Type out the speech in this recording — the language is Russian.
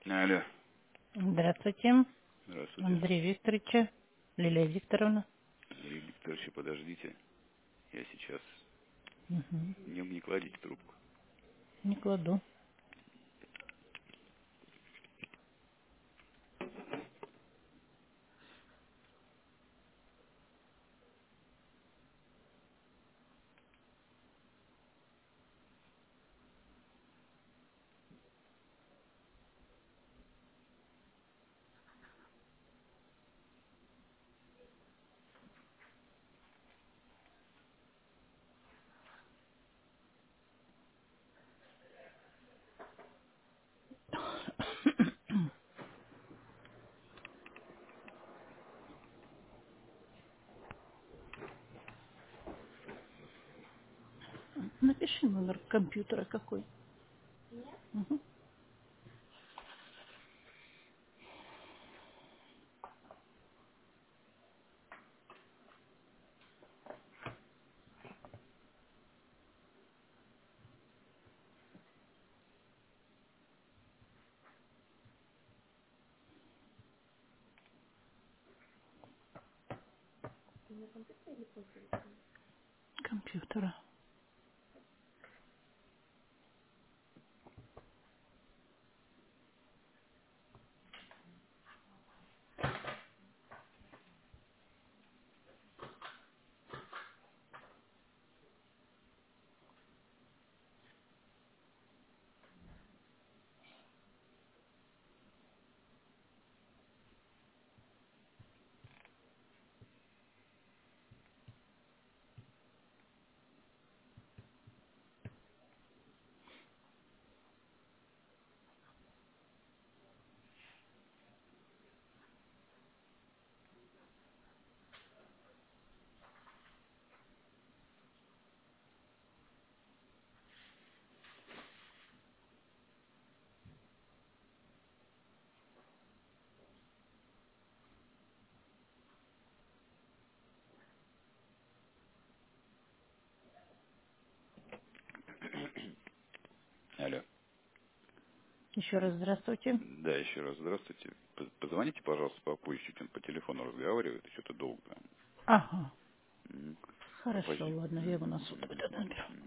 Алло. Здравствуйте, Здравствуйте. Андрей Викторович, Лилия Викторовна. Андрей Викторович, подождите. Я сейчас... Угу. Не кладите трубку. Не кладу. Напиши номер компьютера какой. Угу. Компьютера. Алло. Еще раз здравствуйте. Да, еще раз здравствуйте. Позвоните, пожалуйста, попозже. Чуть он по телефону разговаривает, и что-то долго там. Ага. Мгм. Хорошо, Попозже. ладно, я его на суд тогда наберу.